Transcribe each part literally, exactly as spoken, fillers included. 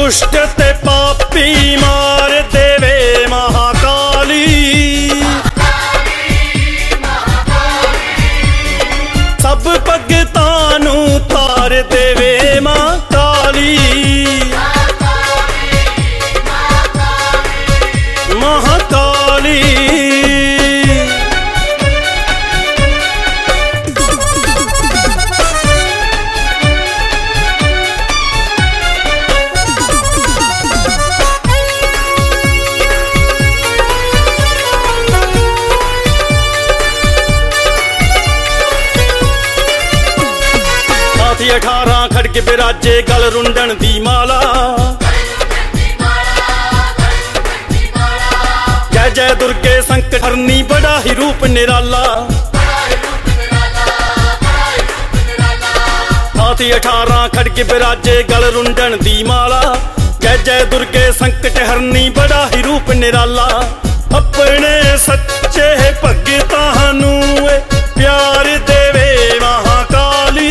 दुष्ट ते पापी मार देवे महाकाली। सब भगतां नू तार देवे मां काली। महाकाली हाथी अठारह खड़के बिराजे गल रुंडन दी माला। जय जय दुर्गे संकट हरनी बड़ा ही रूप निराला। हाथी अठारह खड़के बिराजे गल रुंडन दी माला। जय जय दुर्गे संकट हरनी बड़ा ही रूप निराला। अपने सच्चे भगतां नू प्यार देवे महाकाली।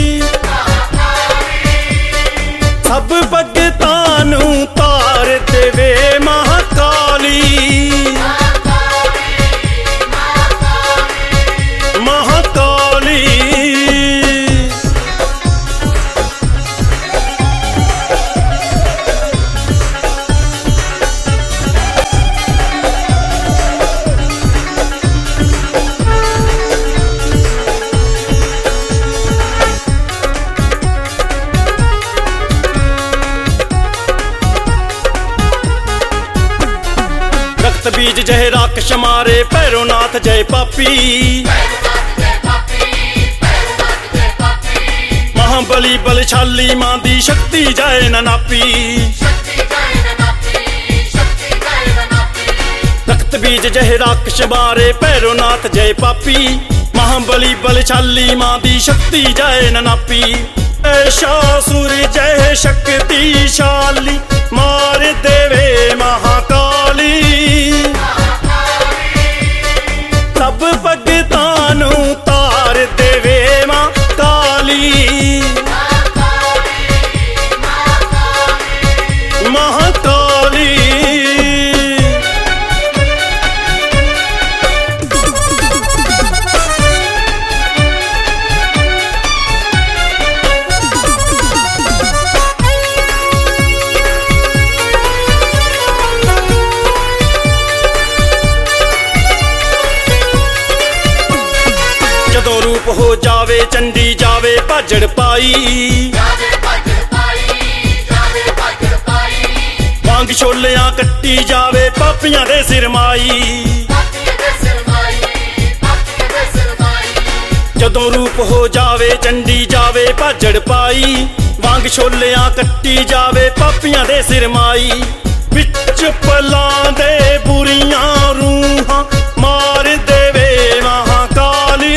सब भगतां नू तार देवे महाकाली। महाकाली बीज जय राक्षस मारे भैरवनाथ जय पापी। महाबली बलशाली मां दी शक्ति जाए न नापी। रक्त बीज जय राक्षस मारे भैरवनाथ जय पापी। महाबली बलशाली मां दी शक्ति जाए न नापी। ऐशासुर जय शक्तिशाली मार देवे महाकाली। सब भगतां नू तार देवे मां काली। महाकाली जदों रूप हो जावे चंडी जावे भाजड़ पाई। वांग छोलियां कट्टी जावे पापियां दे सिर माई। जदों रूप हो जावे चंडी जावे भाजड़ पाई। वांग छोलियां कट्टी जावे पापियां दे सिर माई। विच पलां दे बुरियां रूहां मार देवे महाकाली।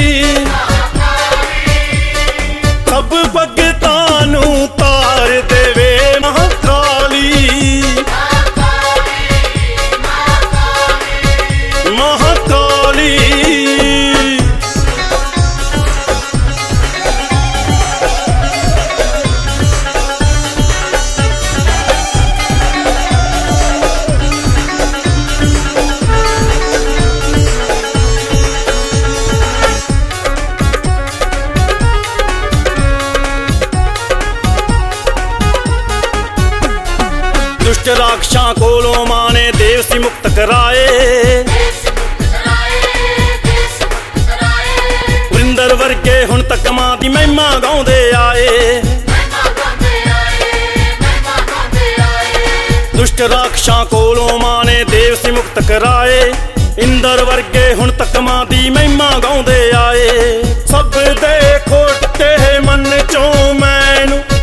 सब भगतां नू तार देवे महाकाली। महाकाली दुष्ट राक्षसां कोलों मां ने देव सी मुक्त कराए। वृंदर वर्गे हुण तक मां दी महिमा गाउंदे आए। दुष्ट राक्षसां कोलों मां ने देव सी मुक्त कराए। इंदर वर्गे हुण तक मां दी महिमा गाउंदे आए। सब दे खोटे मन चों मैनू